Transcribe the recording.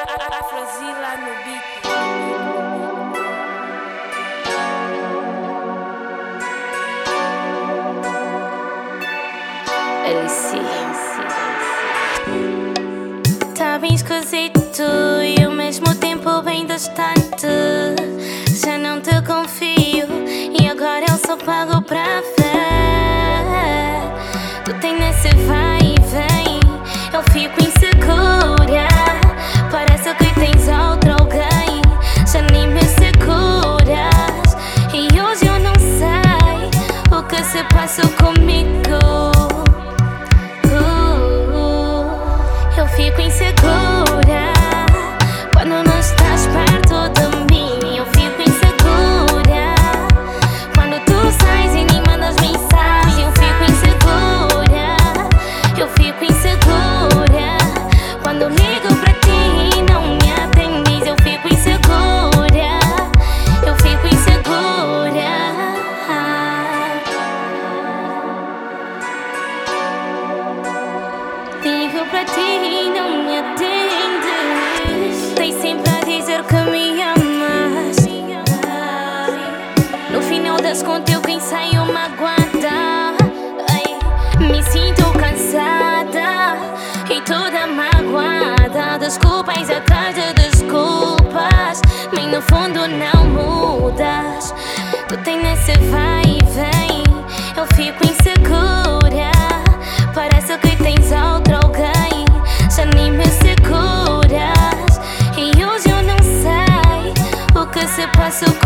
Afrozilla no beat. LC. Tá bem esquisito e ao mesmo tempo bem distante. Já não te confio e agora eu só pago pra ver. Tu tem nesse vai e vem, eu fico insegura. Parece que tens outro alguém, já nem me seguras. E hoje eu não sei o que se passa comigo. Eu fico insegura quando não estás perto de mim. Eu fico insegura quando tu sais e nem mandas mensagem. Eu fico insegura, eu fico insegura quando ligo pra ti e não me atendes. Eu fico insegura, eu fico insegura. Ligo pra ti e não me atendes. Tens sempre a dizer que me amas. No final das contas eu quem saio magoada. Me sinto cansada e toda magoada. Desculpas atrás de desculpas, mas no fundo não mudas. Tu tem nesse vai e vem, eu fico insegura. Parece que tens outro alguém, já nem me seguras. E hoje eu não sei o que se passa